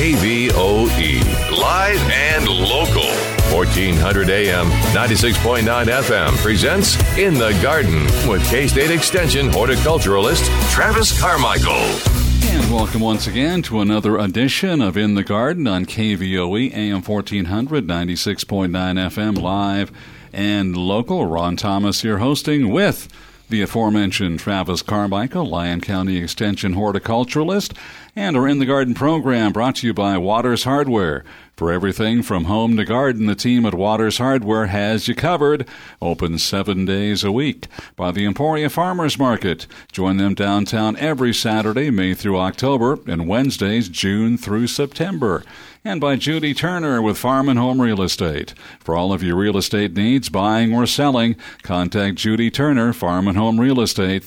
KVOE, live and local. 1400 AM, 96.9 FM presents In the Garden with K-State Extension horticulturalist Travis Carmichael. And welcome once again to another edition of In the Garden on KVOE, AM 1400, 96.9 FM, live and local. Ron Thomas here hosting with the aforementioned Travis Carmichael, Lyon County Extension horticulturalist, and our In the Garden program brought to you by Waters Hardware. For everything from home to garden, the team at Waters Hardware has you covered. Open 7 days a week. By the Emporia Farmers Market. Join them downtown every Saturday, May through October, and Wednesdays, June through September. And by Judy Turner with Farm and Home Real Estate. For all of your real estate needs, buying or selling, contact Judy Turner, Farm and Home Real Estate,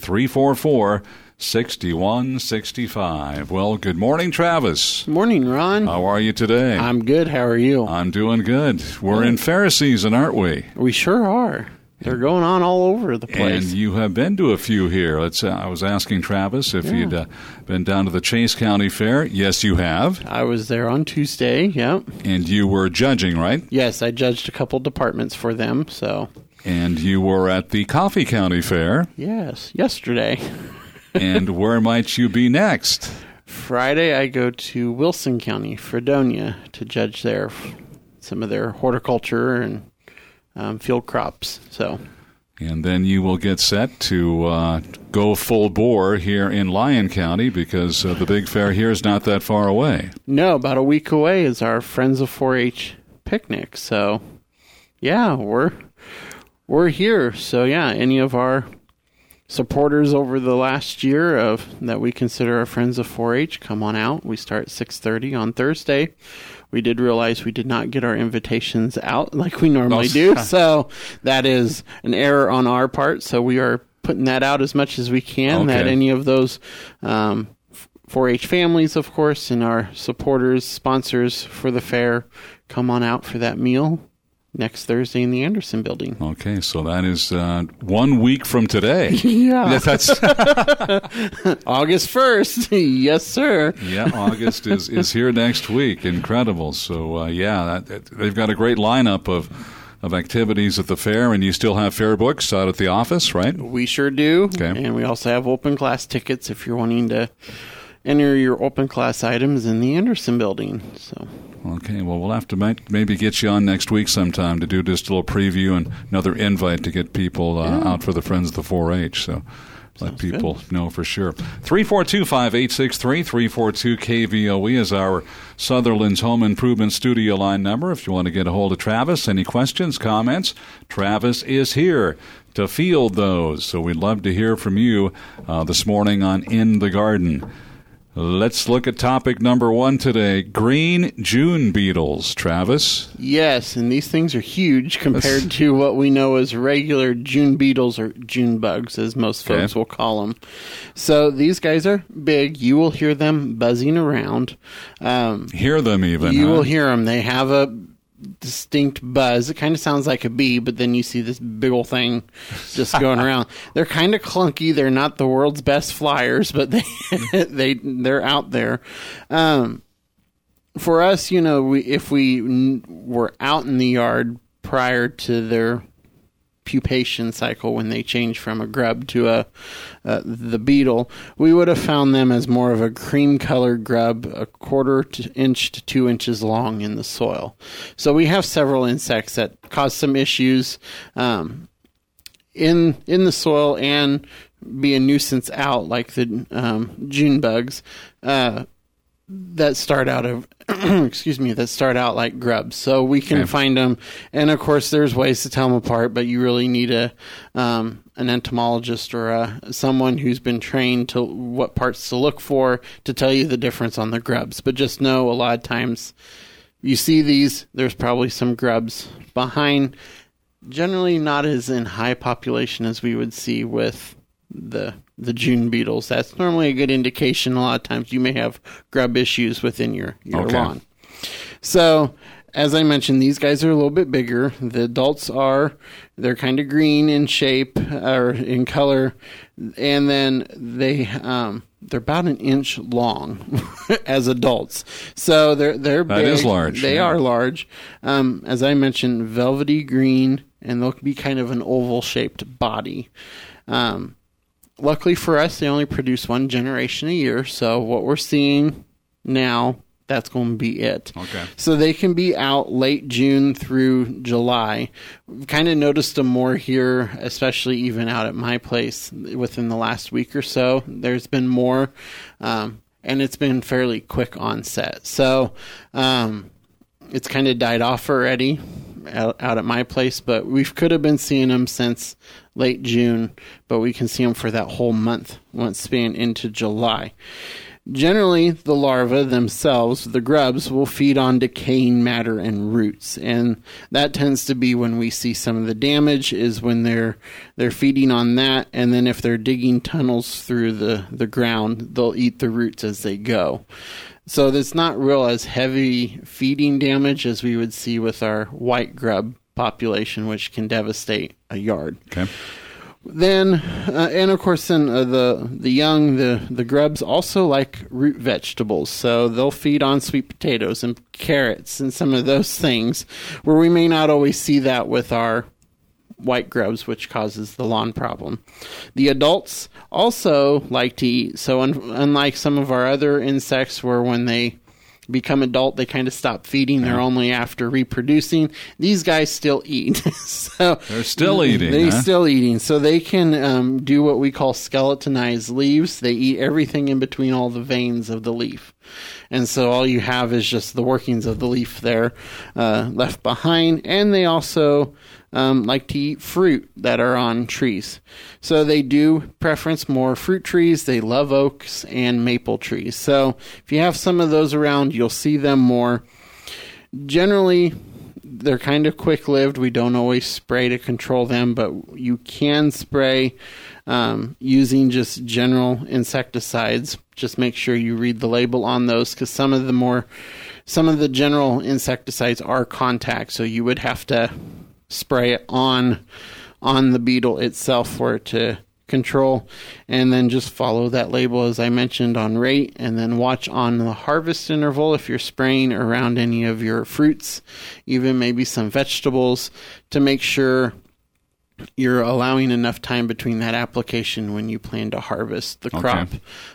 344-6165. Well, good morning, Travis. Morning, Ron. How are you today? I'm good. How are you? I'm doing good. We're in fair season, aren't we? We sure are. They're going on all over the place. And you have been to a few here. I was asking Travis if you'd been down to the Chase County Fair. Yes, you have. I was there on Tuesday, yep. And you were judging, right? Yes, I judged a couple departments for them, so. And you were at the Coffee County Fair. Yes, yesterday. And where might you be next? Friday, I go to Wilson County, Fredonia, to judge some of their horticulture and field crops. And then you will get set to go full bore here in Lyon County because the big fair here is not that far away. No, about a week away is our Friends of 4-H picnic. So, yeah, we're here. So, yeah, any of our supporters over the last year that we consider our Friends of 4-H, come on out. We start at 6:30 on Thursday. We did realize we did not get our invitations out like we normally do, so that is an error on our part. So we are putting that out as much as we can, that any of those 4-H families, of course, and our supporters, sponsors for the fair, come on out for that meal next Thursday in the Anderson Building. Okay, so that is 1 week from today. Yeah. That's August 1st. Yes, sir. Yeah, August is here next week. Incredible. So, they've got a great lineup of activities at the fair, and you still have fair books out at the office, right? We sure do. Okay. And we also have open class tickets if you're wanting to enter your open class items in the Anderson Building. So. Okay, well, we'll have to maybe get you on next week sometime to do just a little preview and another invite to get people out for the Friends of the 4-H. So let people know for sure. 342-5863, 342-KVOE is our Sutherland's Home Improvement Studio line number. If you want to get a hold of Travis, any questions, comments, Travis is here to field those. So we'd love to hear from you this morning on In the Garden. Let's look at topic number 1 today, green June beetles. Travis? Yes, and these things are huge compared to what we know as regular June beetles or June bugs, as most folks will call them. So these guys are big. You will hear them buzzing around. Hear them even, You will hear them. They have a distinct buzz. It kind of sounds like a bee, but then you see this big old thing just going around. They're kind of clunky. They're not the world's best flyers, but they're out there. For us, if we were out in the yard prior to their pupation cycle, when they change from a grub to the beetle, we would have found them as more of a cream colored grub, a quarter inch to 2 inches long in the soil. So we have several insects that cause some issues in the soil and be a nuisance out, like the June bugs that start out like grubs. So we can find them, and of course there's ways to tell them apart, but you really need an entomologist or someone who's been trained to what parts to look for to tell you the difference on the grubs. But just know a lot of times you see these, there's probably some grubs behind, generally not as in high population as we would see with the June beetles. That's normally a good indication. A lot of times you may have grub issues within your lawn. So as I mentioned, these guys are a little bit bigger. The adults they're kind of green in shape or in color, and then they're about an inch long as adults. So they're big. That is large. They are large. As I mentioned, velvety green, and they'll be kind of an oval-shaped body. Luckily for us, they only produce one generation a year, so what we're seeing now, that's going to be it. Okay. So they can be out late June through July. We've kind of noticed them more here, especially even out at my place within the last week or so. There's been more, and it's been fairly quick onset. So it's kind of died off already out at my place, but we could have been seeing them since late June, but we can see them for that whole month once span into July. Generally, the larvae themselves, the grubs, will feed on decaying matter and roots, and that tends to be when we see some of the damage is when they're feeding on that, and then if they're digging tunnels through the ground, they'll eat the roots as they go. So it's not real as heavy feeding damage as we would see with our white grub population, which can devastate a yard. Okay. Then, and of course, then the young, the grubs also like root vegetables, so they'll feed on sweet potatoes and carrots and some of those things, where we may not always see that with our white grubs, which causes the lawn problem. The adults also like to eat, so unlike some of our other insects where when they become adult, they kind of stop feeding. They're only after reproducing. These guys still eat. So they're still eating. They're still eating. So they can do what we call skeletonized leaves. They eat everything in between all the veins of the leaf. And so all you have is just the workings of the leaf there left behind. And they also like to eat fruit that are on trees. So they do preference more fruit trees. They love oaks and maple trees. So if you have some of those around, you'll see them more. Generally, they're kind of quick-lived. We don't always spray to control them, but you can spray using just general insecticides. Just make sure you read the label on those, because some of the general insecticides are contact, so you would have to spray it on the beetle itself for it to control, and then just follow that label as I mentioned on rate, and then watch on the harvest interval if you're spraying around any of your fruits, even maybe some vegetables, to make sure you're allowing enough time between that application when you plan to harvest the crop.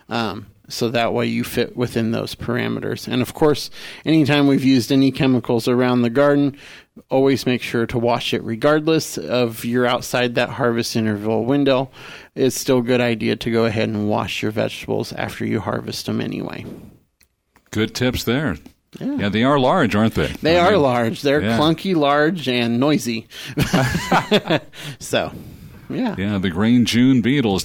So that way you fit within those parameters. And of course, anytime we've used any chemicals around the garden, always make sure to wash it regardless of you're outside that harvest interval window. It's still a good idea to go ahead and wash your vegetables after you harvest them anyway. Good tips there. Yeah, they are large, aren't they? They are large. They're clunky, large, and noisy. So... Yeah, the Green June beetles.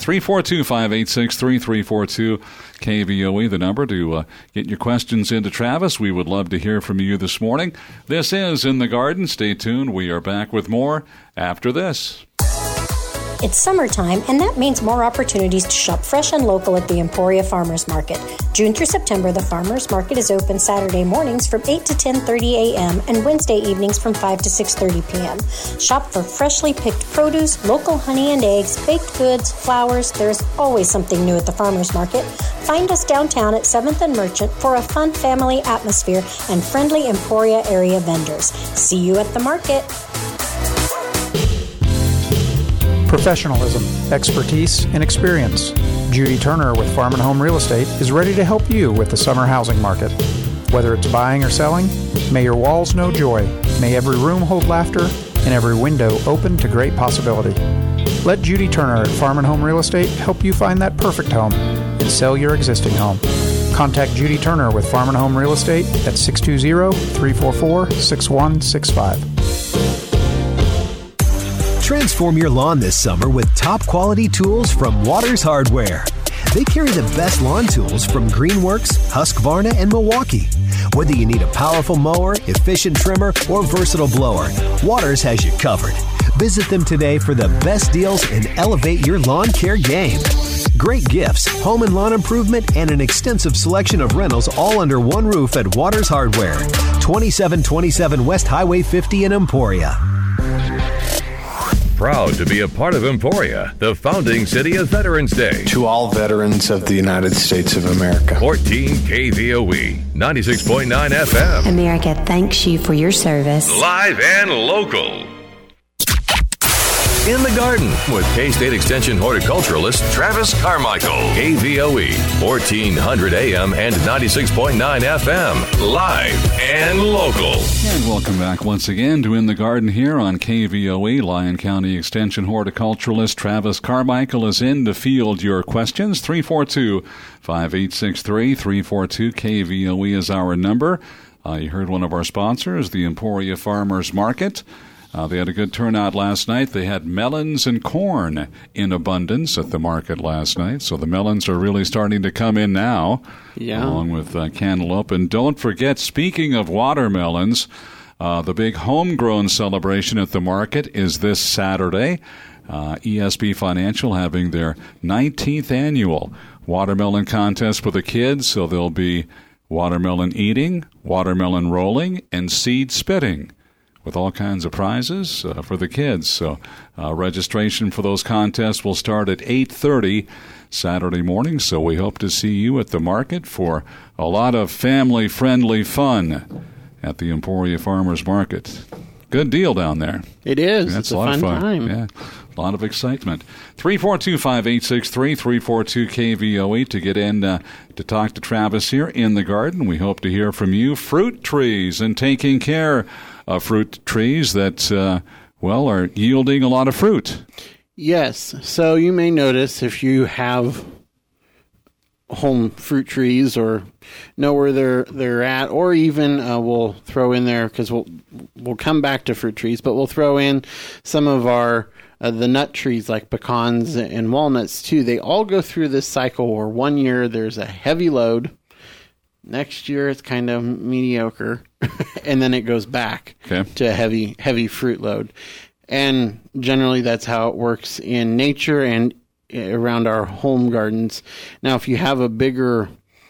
342-586-3342 KVOE, the number to get your questions into Travis. We would love to hear from you this morning. This is In the Garden. Stay tuned. We are back with more after this. It's summertime, and that means more opportunities to shop fresh and local at the Emporia Farmers Market. June through September, the Farmers Market is open Saturday mornings from 8 to 10:30 a.m. and Wednesday evenings from 5 to 6:30 p.m. Shop for freshly picked produce, local honey and eggs, baked goods, flowers. There's always something new at the Farmers Market. Find us downtown at 7th and Merchant for a fun family atmosphere and friendly Emporia area vendors. See you at the market. Professionalism, expertise, and experience. Judy Turner with Farm and Home Real Estate is ready to help you with the summer housing market. Whether it's buying or selling, may your walls know joy. May every room hold laughter and every window open to great possibility. Let Judy Turner at Farm and Home Real Estate help you find that perfect home and sell your existing home. Contact Judy Turner with Farm and Home Real Estate at 620-344-6165. Transform your lawn this summer with top quality tools from Waters Hardware. They carry the best lawn tools from Greenworks, Husqvarna, and Milwaukee. Whether you need a powerful mower, efficient trimmer, or versatile blower, Waters has you covered. Visit them today for the best deals and elevate your lawn care game. Great gifts, home and lawn improvement, and an extensive selection of rentals all under one roof at Waters Hardware. 2727 West Highway 50 in Emporia. Proud to be a part of Emporia, the founding city of Veterans Day. To all veterans of the United States of America. 14 KVOE, 96.9 FM. America thanks you for your service. Live and local. In the Garden with K-State Extension horticulturalist Travis Carmichael. KVOE, 1400 AM and 96.9 FM. Live and local. And welcome back once again to In the Garden here on KVOE. Lyon County Extension horticulturalist Travis Carmichael is in to field your questions. 342-5863. 342-KVOE is our number. You heard one of our sponsors, the Emporia Farmers Market. They had a good turnout last night. They had melons and corn in abundance at the market last night. So the melons are really starting to come in now, along with cantaloupe. And don't forget, speaking of watermelons, the big homegrown celebration at the market is this Saturday. ESB Financial having their 19th annual watermelon contest for the kids. So there'll be watermelon eating, watermelon rolling, and seed spitting, with all kinds of prizes for the kids. So registration for those contests will start at 8:30 Saturday morning. So we hope to see you at the market for a lot of family-friendly fun at the Emporia Farmers Market. Good deal down there. It is. That's it's a fun time. Yeah, a lot of excitement. 342-5863, 342-KVOE to get in to talk to Travis here in the Garden. We hope to hear from you. Fruit trees and taking care of fruit trees that, are yielding a lot of fruit. Yes. So you may notice if you have home fruit trees or know where they're at, or even we'll throw in there, because we'll come back to fruit trees, but we'll throw in some of our the nut trees like pecans and walnuts too. They all go through this cycle where one year there's a heavy load, next year it's kind of mediocre, and then it goes back to a heavy fruit load. And generally that's how it works in nature and around our home gardens. Now, if you have a bigger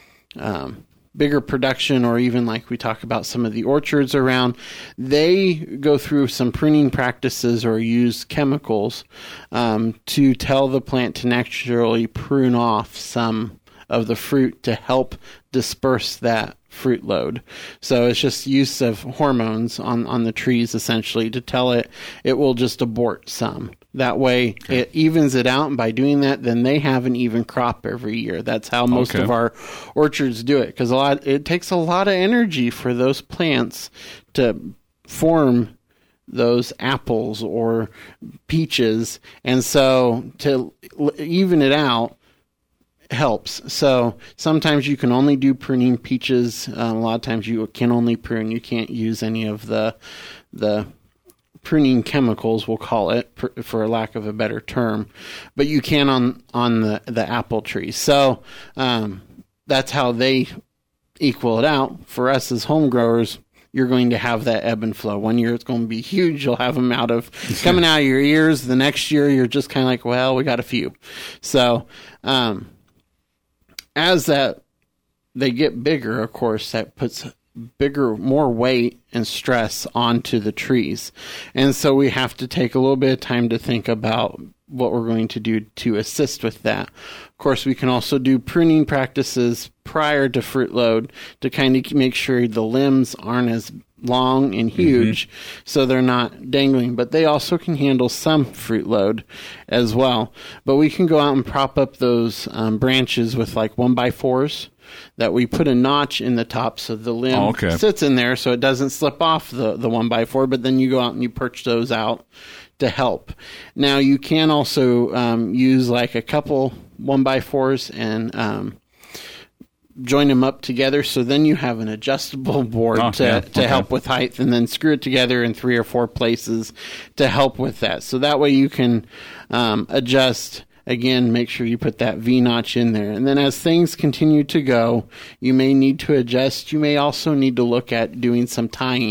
production, or even like we talk about some of the orchards around, they go through some pruning practices or use chemicals to tell the plant to naturally prune off some of the fruit to help disperse that fruit load. So it's just use of hormones on the trees essentially to tell it will just abort some. That way it evens it out, and by doing that, then they have an even crop every year. That's how most of our orchards do it, because it takes a lot of energy for those plants to form those apples or peaches, and so to even it out helps. So sometimes you can only do pruning peaches. A lot of times you can only prune. You can't use any of the pruning chemicals, we'll call it, for lack of a better term, but you can on the apple tree. So that's how they equal it out. For us as home growers, you're going to have that ebb and flow. One year it's going to be huge. You'll have them coming out of your ears. The next year you're just kind of like, well, we got a few. So as they get bigger, of course, that puts more weight and stress onto the trees. And so we have to take a little bit of time to think about what we're going to do to assist with that. Of course, we can also do pruning practices prior to fruit load to kind of make sure the limbs aren't as long and huge, so they're not dangling, but they also can handle some fruit load as well. But we can go out and prop up those branches with like 1x4s that we put a notch in the top so the limb sits in there so it doesn't slip off the 1x4, but then you go out and you perch those out to help. Now you can also use like a couple 1x4s and join them up together, so then you have an adjustable board to help with height, and then screw it together in 3 or 4 places to help with that. So that way you can adjust. Again, make sure you put that V-notch in there. And then as things continue to go, you may need to adjust. You may also need to look at doing some tying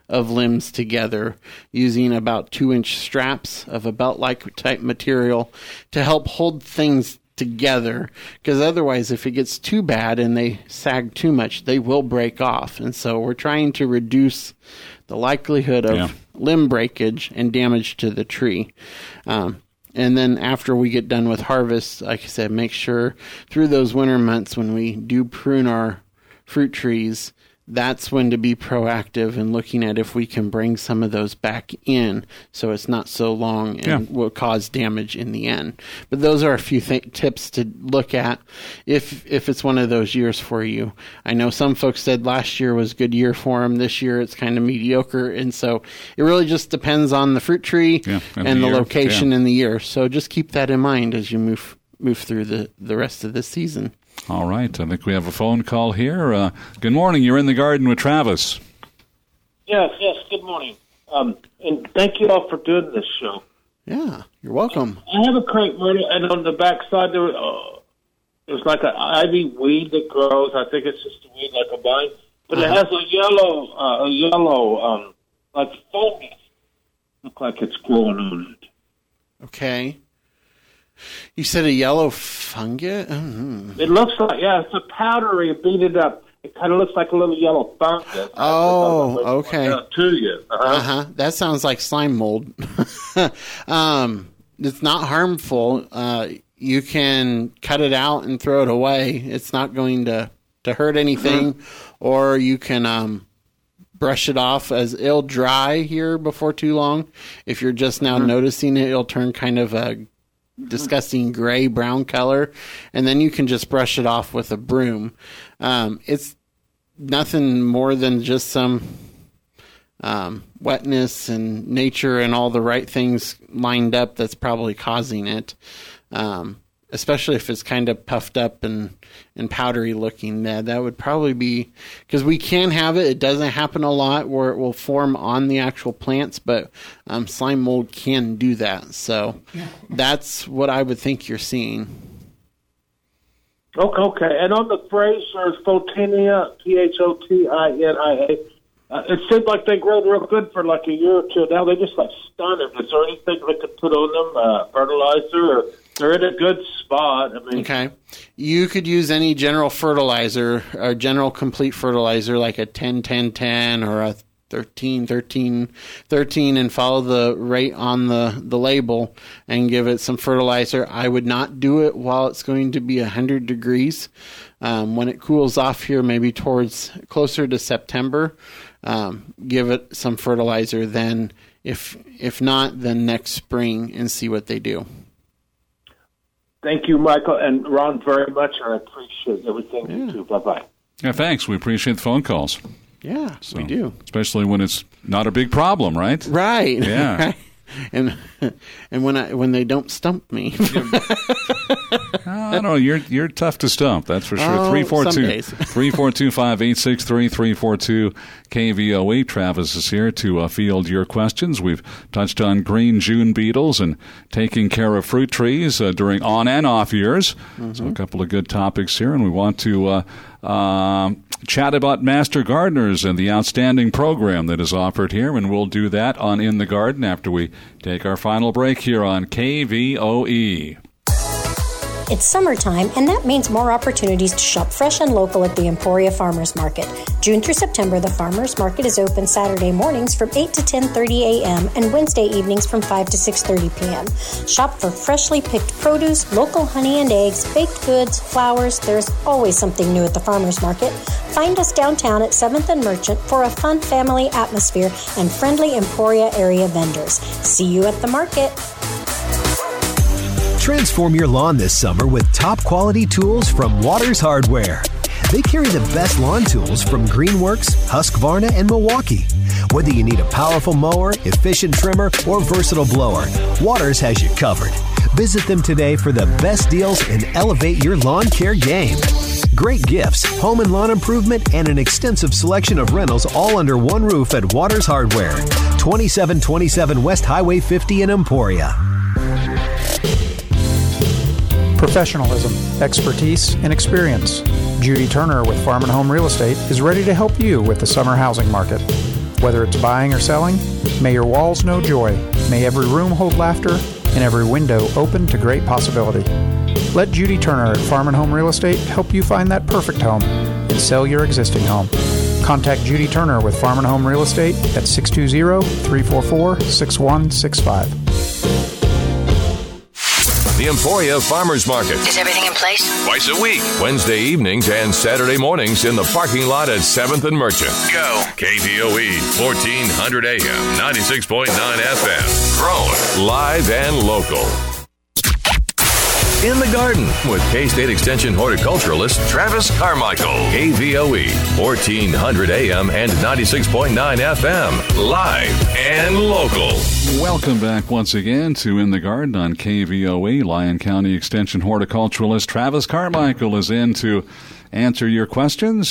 of limbs together using about 2-inch straps of a belt-like type material to help hold things together, because otherwise if it gets too bad and they sag too much, they will break off. And so we're trying to reduce the likelihood of limb breakage and damage to the tree. And then after we get done with harvest, like I said, make sure through those winter months when we do prune our fruit trees, that's when to be proactive and looking at if we can bring some of those back in so it's not so long and will cause damage in the end. But those are a few tips to look at if it's one of those years for you. I know some folks said last year was a good year for them. This year it's kind of mediocre. And so it really just depends on the fruit tree and the location and the year. So just keep that in mind as you move through the rest of the season. All right. I think we have a phone call here. Good morning. You're in the garden with Travis. Yes. Good morning. And thank you all for doing this show. Yeah, you're welcome. I have a crepe myrtle, and on the backside there's like an ivy weed that grows. I think it's just a weed like a vine, but it has a yellow like fungus. Look like it's growing on it. Okay. You said a yellow fungus? Mm-hmm. It looks like, it's a powdery, beat it up. It kind of looks like a little yellow fungus. Oh, okay. To you. That sounds like slime mold. It's not harmful. You can cut it out and throw it away. It's not going to hurt anything. Or you can brush it off as it'll dry here before too long. If you're just now noticing it, it'll turn kind of a disgusting gray brown color, and then you can just brush it off with a broom. It's nothing more than just some wetness and nature and all the right things lined up that's probably causing it, especially if it's kind of puffed up and powdery looking. That would probably be, because we can have it doesn't happen a lot where it will form on the actual plants, but slime mold can do that. So that's what I would think you're seeing. Okay. And on the Fraser Photinia, Photinia, it seemed like they grow real good for like a year or two. Now they just like stunning. Is there anything we could put on them, fertilizer, or they're in a good spot? I mean, okay. You could use any general fertilizer or general complete fertilizer like a 10-10-10 or a 13-13-13 and follow the rate on the label and give it some fertilizer. I would not do it while it's going to be 100 degrees. When it cools off here, maybe towards closer to September, give it some fertilizer. Then if not, then next spring and see what they do. Thank you, Michael and Ron, very much. I appreciate everything you do. Bye-bye. Yeah, thanks. We appreciate the phone calls. Yeah, we do. Especially when it's not a big problem, right? Right. Yeah. Right. And when they don't stump me. I don't know. You're tough to stump, that's for sure. 342-586-3342 KVOE. Travis is here to field your questions. We've touched on green June beetles and taking care of fruit trees during on and off years. So a couple of good topics here, and we want to chat about Master Gardeners and the outstanding program that is offered here, and we'll do that on In the Garden after we take our final break here on KVOE. It's summertime, and that means more opportunities to shop fresh and local at the Emporia Farmers Market. June through September, the Farmers Market is open Saturday mornings from 8 to 10:30 a.m. and Wednesday evenings from 5 to 6:30 p.m. Shop for freshly picked produce, local honey and eggs, baked goods, flowers. There's always something new at the Farmers Market. Find us downtown at 7th and Merchant for a fun family atmosphere and friendly Emporia area vendors. See you at the market. Transform your lawn this summer with top quality tools from Waters Hardware. They carry the best lawn tools from Greenworks, Husqvarna, and Milwaukee. Whether you need a powerful mower, efficient trimmer, or versatile blower, Waters has you covered. Visit them today for the best deals and elevate your lawn care game. Great gifts, home and lawn improvement, and an extensive selection of rentals all under one roof at Waters Hardware. 2727 West Highway 50 in Emporia. Professionalism, expertise, and experience. Judy Turner with Farm and Home Real Estate is ready to help you with the summer housing market. Whether it's buying or selling, may your walls know joy. May every room hold laughter and every window open to great possibility. Let Judy Turner at Farm & Home Real Estate help you find that perfect home and sell your existing home. Contact Judy Turner with Farm & Home Real Estate at 620-344-6165. The Emporia Farmers Market. Is everything in place? Twice a week. Wednesday evenings and Saturday mornings in the parking lot at 7th and Merchant. Go. KVOE, 1400 AM, 96.9 FM. Grown, live and local. In the Garden with K-State Extension horticulturalist Travis Carmichael. KVOE, 1400 AM and 96.9 FM. Live and local. Welcome back once again to In the Garden on KVOE. Lyon County Extension horticulturalist Travis Carmichael is in to answer your questions.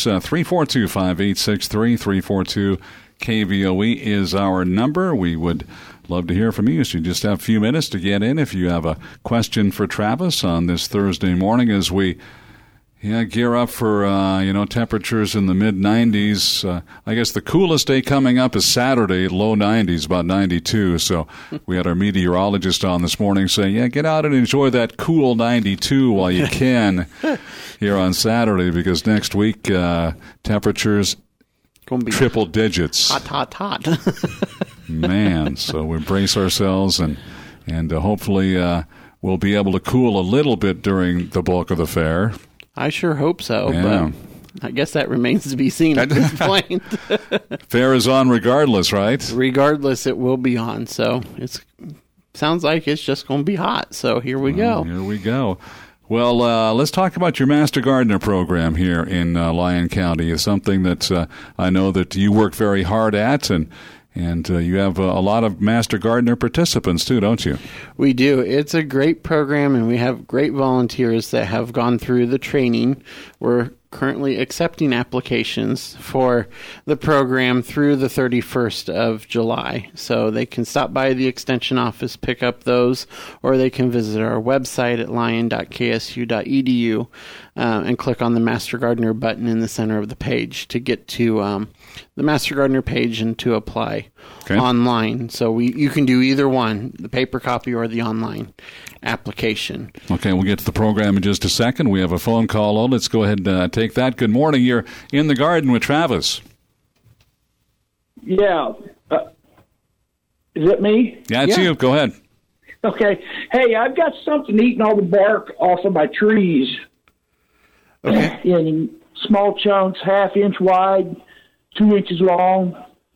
342-5863, 342-KVOE is our number. We would love to hear from you. So you just have a few minutes to get in if you have a question for Travis on this Thursday morning as we gear up for temperatures in the mid-90s. I guess the coolest day coming up is Saturday, low 90s, about 92. So we had our meteorologist on this morning saying, get out and enjoy that cool 92 while you can here on Saturday, because next week temperatures gonna be triple digits. Hot. Man, so we brace ourselves and hopefully we'll be able to cool a little bit during the bulk of the fair. I sure hope so, yeah. But I guess that remains to be seen at this point. Fair is on regardless, right? Regardless, it will be on. So it sounds like it's just going to be hot. So here we go. Here we go. Well, let's talk about your Master Gardener program here in Lyon County. It's something that I know that you work very hard at, and you have a lot of Master Gardener participants, too, don't you? We do. It's a great program, and we have great volunteers that have gone through the training. We're currently accepting applications for the program through the 31st of July. So they can stop by the Extension office, pick up those, or they can visit our website at lyon.ksu.edu and click on the Master Gardener button in the center of the page to get to the Master Gardener page and to apply online. So you can do either one, the paper copy or the online application. Okay, we'll get to the program in just a second. We have a phone call on. Let's go ahead and take that. Good morning. You're in the garden with Travis. Yeah. Is it me? Yeah, it's you. Go ahead. Okay. Hey, I've got something eating all the bark off of my trees. Okay. In small chunks, 1/2 inch wide, 2 inches long.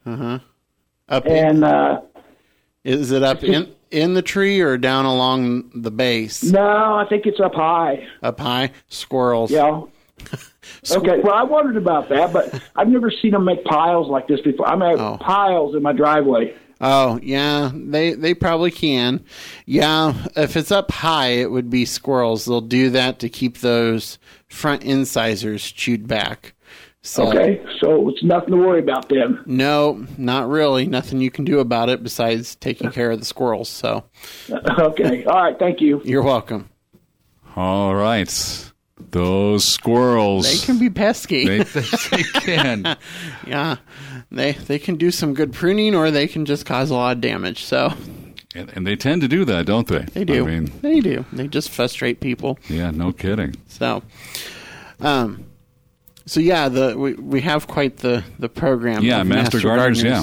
Is it up in the tree or down along the base? No, I think it's up high. Up high? Squirrels. Yeah. Okay, well, I wondered about that, but I've never seen them make piles like this before. I mean, piles in my driveway. Oh, yeah, they probably can. Yeah, if it's up high, it would be squirrels. They'll do that to keep those front incisors chewed back. So, okay, so it's nothing to worry about then. No, not really. Nothing you can do about it besides taking care of the squirrels. So, okay, all right, thank you. You're welcome. All right, those squirrels. They can be pesky. They can. Yeah, they can do some good pruning, or they can just cause a lot of damage. So. And they tend to do that, don't they? They do. They do. They just frustrate people. Yeah, no kidding. So, yeah, we have quite the program. Yeah, Master Gardeners, yeah.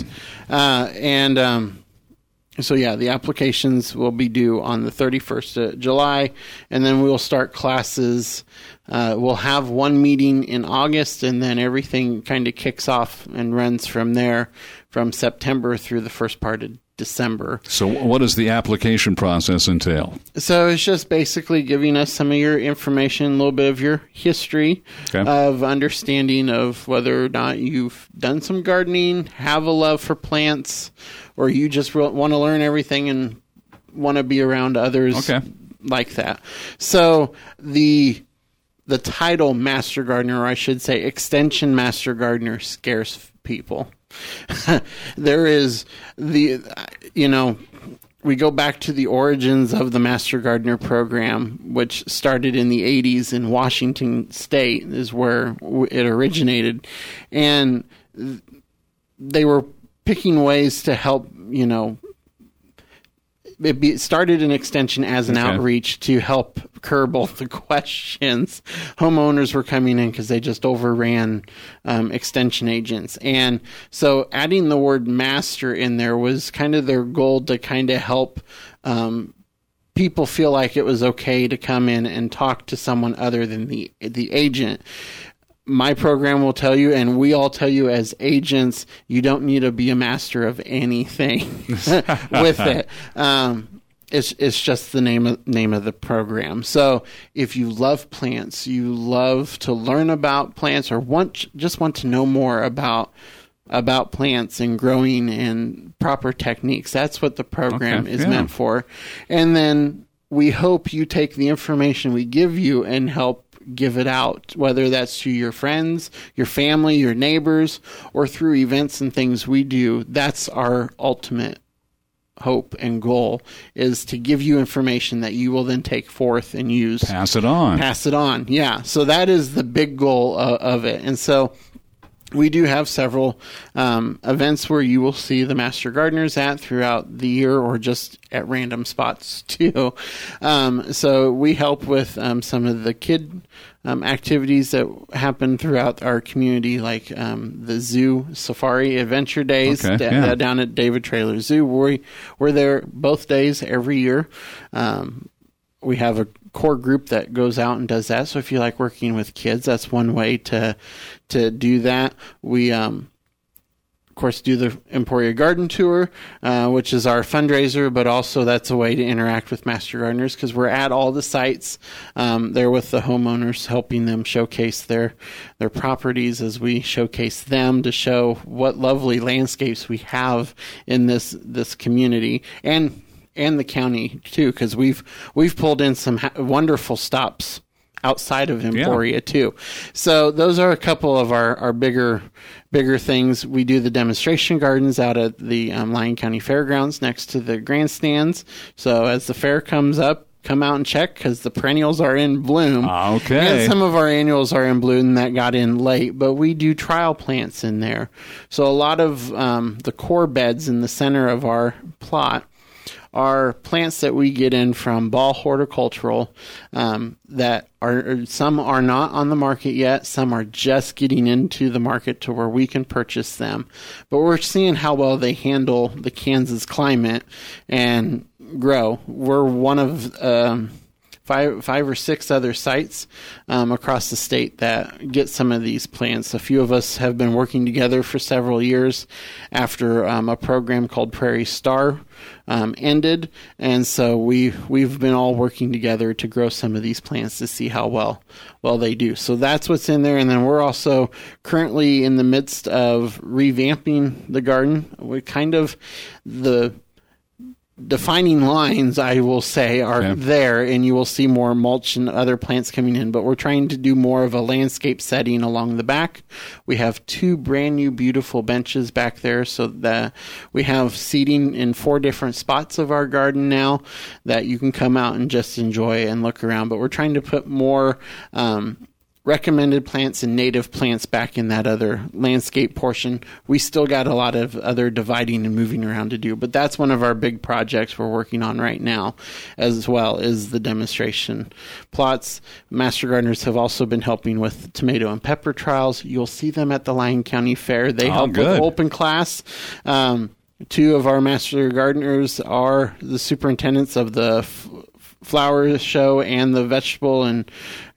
So, yeah, the applications will be due on the 31st of July, and then we'll start classes. We'll have one meeting in August, and then everything kind of kicks off and runs from there from September through the first part of December. So what does the application process entail? So it's just basically giving us some of your information, a little bit of your history of understanding of whether or not you've done some gardening, have a love for plants, or you just want to learn everything and want to be around others like that. So the title Master Gardener, or I should say Extension Master Gardener, scares people. There is we go back to the origins of the Master Gardener program, which started in the 80s in Washington State is where it originated. And they were picking ways to help, it started an extension as an outreach to help curb all the questions homeowners were coming in because they just overran extension agents. And so adding the word master in there was kind of their goal to kind of help people feel like it was okay to come in and talk to someone other than the agent. My program will tell you, and we all tell you as agents, you don't need to be a master of anything with it. It's just the name of the program. So if you love plants, you love to learn about plants, or just want to know more about plants and growing and proper techniques, that's what the program is meant for. And then we hope you take the information we give you and help give it out, whether that's to your friends, your family, your neighbors, or through events and things we do. That's our ultimate hope and goal, is to give you information that you will then take forth and use. Pass it on. Yeah. So that is the big goal of it. And so we do have several events where you will see the Master Gardeners at throughout the year, or just at random spots too. So we help with some of the kid activities that happen throughout our community, like the zoo safari adventure days down at David Traylor Zoo. We're there both days every year. We have a core group that goes out and does that. So if you like working with kids, that's one way to do that. We, of course, do the Emporia Garden Tour, which is our fundraiser, but also that's a way to interact with Master Gardeners, because we're at all the sites there with the homeowners, helping them showcase their properties as we showcase them, to show what lovely landscapes we have in this community. And the county too, because we've pulled in some wonderful stops outside of Emporia too. So those are a couple of our bigger things. We do the demonstration gardens out at the Lyon County Fairgrounds next to the grandstands. So as the fair comes up, come out and check, because the perennials are in bloom. Okay. And some of our annuals are in bloom that got in late, but we do trial plants in there. So a lot of the core beds in the center of our plot are plants that we get in from Ball Horticultural, that are, some are not on the market yet, some are just getting into the market to where we can purchase them. But we're seeing how well they handle the Kansas climate and grow. We're one of five or six other sites across the state that get some of these plants. A few of us have been working together for several years after a program called Prairie Star ended, and so we've been all working together to grow some of these plants to see how well they do. So that's what's in there. And then we're also currently in the midst of revamping the garden. We kind of, the defining lines, I will say, are there, and you will see more mulch and other plants coming in, but we're trying to do more of a landscape setting along the back. We have 2 brand new beautiful benches back there, so that we have seating in 4 different spots of our garden now that you can come out and just enjoy and look around. But we're trying to put more recommended plants and native plants back in that other landscape portion. We still got a lot of other dividing and moving around to do, but that's one of our big projects we're working on right now, as well as the demonstration plots. Master Gardeners have also been helping with tomato and pepper trials. You'll see them at the Lyon County Fair. They help with open class. 2 of our Master Gardeners are the superintendents of the flower show and the vegetable and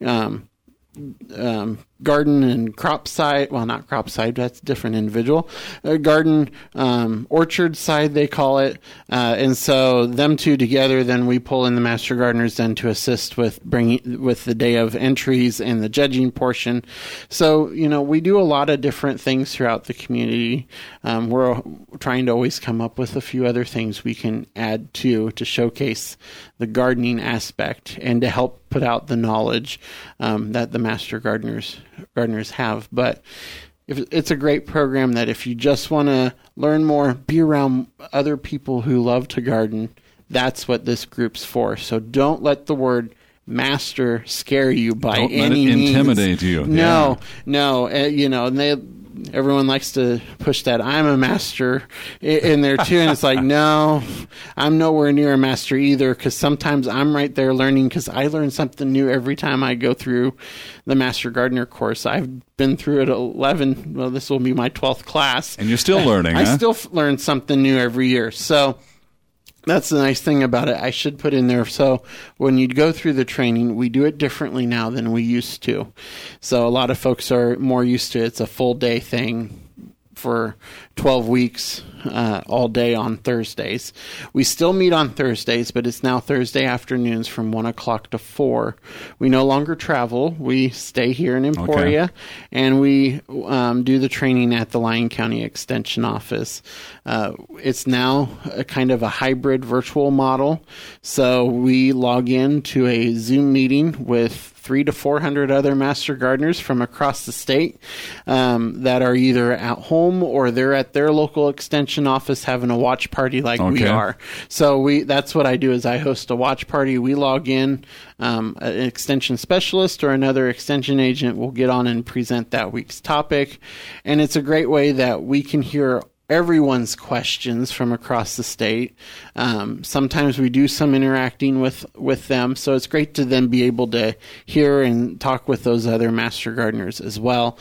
garden and crop side, well, not crop side, that's a different individual, garden orchard side they call it, and so them 2 together, then we pull in the Master Gardeners then to assist with the day of entries and the judging portion. So we do a lot of different things throughout the community. We're trying to always come up with a few other things we can add to showcase the gardening aspect and to help put out the knowledge that the Master Gardeners have. But it's a great program that if you just want to learn more, be around other people who love to garden, that's what this group's for. So don't let the word master scare you by any means. Don't let it intimidate you. No. And everyone likes to push that I'm a master in there too, and it's like, no, I'm nowhere near a master either, because sometimes I'm right there learning, because I learn something new every time I go through the Master Gardener course. I've been through it 11, well, this will be my 12th class. And you're still learning, I still learn something new every year, so that's the nice thing about it. I should put in there. So when you go through the training, we do it differently now than we used to. So a lot of folks are more used to it. It's a full day thing for 12 weeks, all day on Thursdays. We still meet on Thursdays, but it's now Thursday afternoons from 1 o'clock to 4. We no longer travel. We stay here in Emporia, and we do the training at the Lyon County Extension Office. It's now a kind of a hybrid virtual model. So we log in to a Zoom meeting with 300 to 400 other Master Gardeners from across the state that are either at home or they're at their local extension office having a watch party like we are. So that's what I do, is I host a watch party. We log in, an extension specialist or another extension agent will get on and present that week's topic. And it's a great way that we can hear everyone's questions from across the state. Sometimes we do some interacting with them, so it's great to then be able to hear and talk with those other Master Gardeners as well.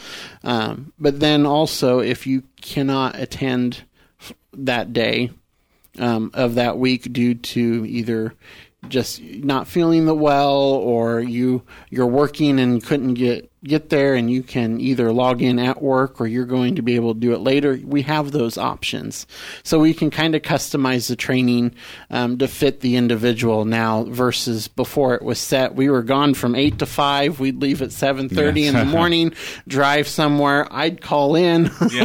But then also, if you cannot attend that day of that week due to either just not feeling the well, or you're working and couldn't get there, and you can either log in at work or you're going to be able to do it later, we have those options. So we can kind of customize the training to fit the individual now, versus before it was set. We were gone from 8 to 5. We'd leave at 7:30 in the morning, drive somewhere. I'd call in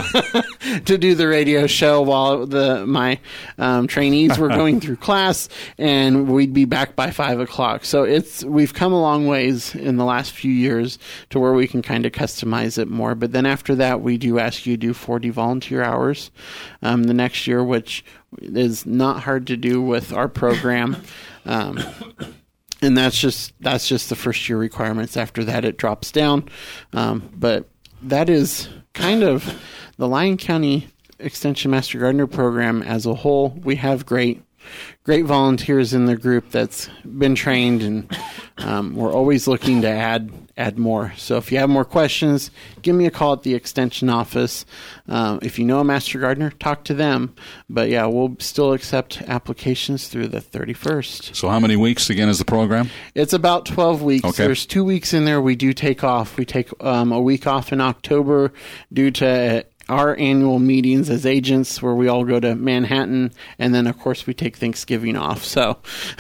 to do the radio show while my trainees were going through class, and we'd be back by 5 o'clock. So we've come a long ways in the last few years to where we can kind of customize it more. But then after that, we do ask you to do 40 volunteer hours the next year, which is not hard to do with our program. And that's just the first year requirements. After that, it drops down. But that is kind of the Lyon County Extension Master Gardener program as a whole. We have great volunteers in the group that's been trained, and we're always looking to add more. So if you have more questions, give me a call at the extension office. If you know a Master Gardener, talk to them. But yeah, we'll still accept applications through the 31st. So how many weeks again is the program? It's about 12 weeks. Okay. There's 2 weeks in there we do take off. We take a week off in October due to our annual meetings as agents, where we all go to Manhattan, and then of course we take Thanksgiving off. So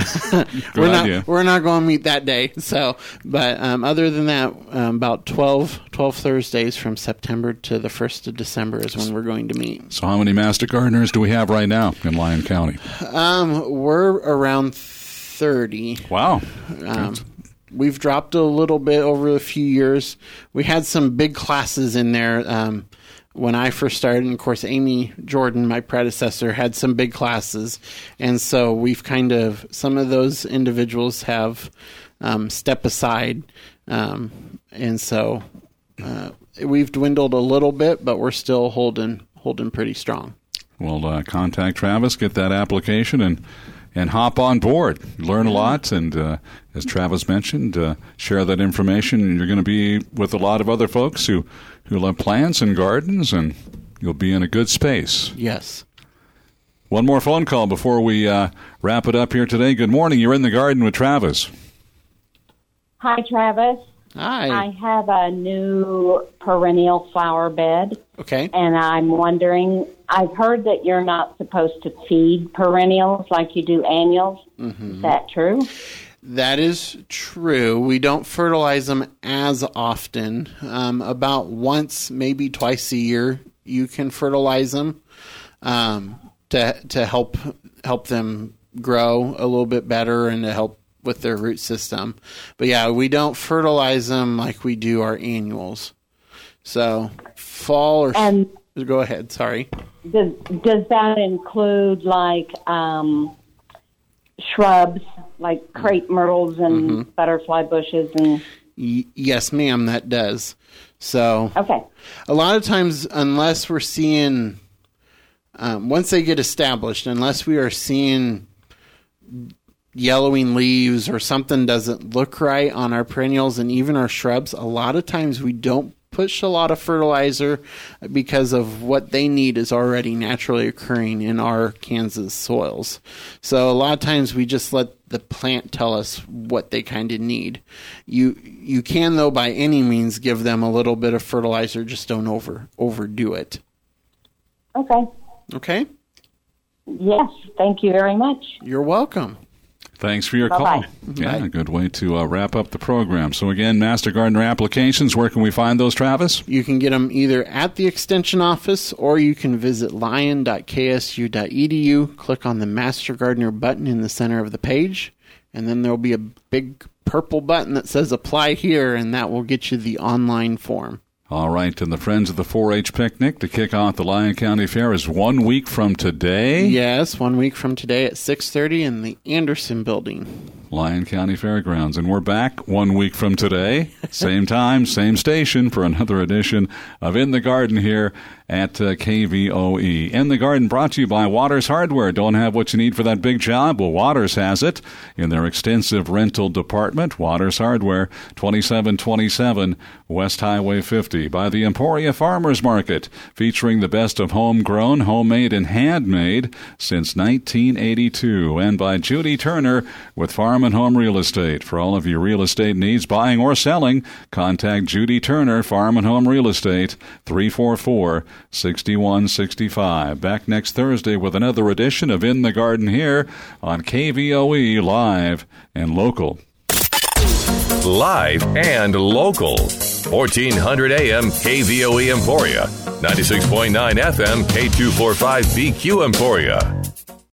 we're not going to meet that day. So, but other than that, about 12 Thursdays from September to the 1st of December is when we're going to meet. So how many Master Gardeners do we have right now in Lyon County? We're around 30. Wow. We've dropped a little bit over a few years. We had some big classes in there when I first started, and of course Amy Jordan, my predecessor, had some big classes, and so we've some of those individuals have stepped aside, and so we've dwindled a little bit, but we're still holding pretty strong. Well, contact Travis, get that application, and hop on board. Learn a lot, and as Travis mentioned, share that information. You're going to be with a lot of other folks who love plants and gardens, and you'll be in a good space. Yes. One more phone call before we wrap it up here today. Good morning. You're in the garden with Travis. Hi, Travis. Hi. I have a new perennial flower bed. Okay. And I'm wondering, I've heard that you're not supposed to feed perennials like you do annuals. Mm-hmm. Is that true? That is true. We don't fertilize them as often. About once, maybe twice a year, you can fertilize them to help them grow a little bit better and to help with their root system. But yeah, we don't fertilize them like we do our annuals. So fall or go ahead. Sorry. Does that include like shrubs like crepe myrtles and butterfly bushes and? Yes, ma'am, that does. So a lot of times, unless we're seeing, once they get established, unless we are seeing yellowing leaves or something doesn't look right on our perennials and even our shrubs, a lot of times we don't push a lot of fertilizer because of what they need is already naturally occurring in our Kansas soils. So a lot of times we just let the plant tell us what they kind of need. You can, though, by any means give them a little bit of fertilizer, just don't overdo it. Okay. Yes, thank you very much. You're welcome. Thanks for your call. Yeah, a good way to wrap up the program. So again, Master Gardener applications, where can we find those, Travis? You can get them either at the Extension office or you can visit lion.ksu.edu, click on the Master Gardener button in the center of the page, and then there'll be a big purple button that says Apply Here, and that will get you the online form. All right, and the Friends of the 4-H Picnic to kick off the Lyon County Fair is 1 week from today. Yes, 1 week from today at 6:30 in the Anderson Building. Lyon County Fairgrounds. And we're back 1 week from today, same time, same station, for another edition of In the Garden here at KVOE. In the Garden brought to you by Waters Hardware. Don't have what you need for that big job? Well, Waters has it in their extensive rental department. Waters Hardware, 2727 West Highway 50. By the Emporia Farmers Market, featuring the best of homegrown, homemade, and handmade since 1982. And by Judy Turner with Farm and Home Real Estate. For all of your real estate needs, buying or selling, contact Judy Turner, Farm and Home Real Estate, 344-6165. Back next Thursday with another edition of In the Garden here on KVOE Live and Local. Live and local. 1400 AM KVOE Emporia. 96.9 FM K245BQ Emporia.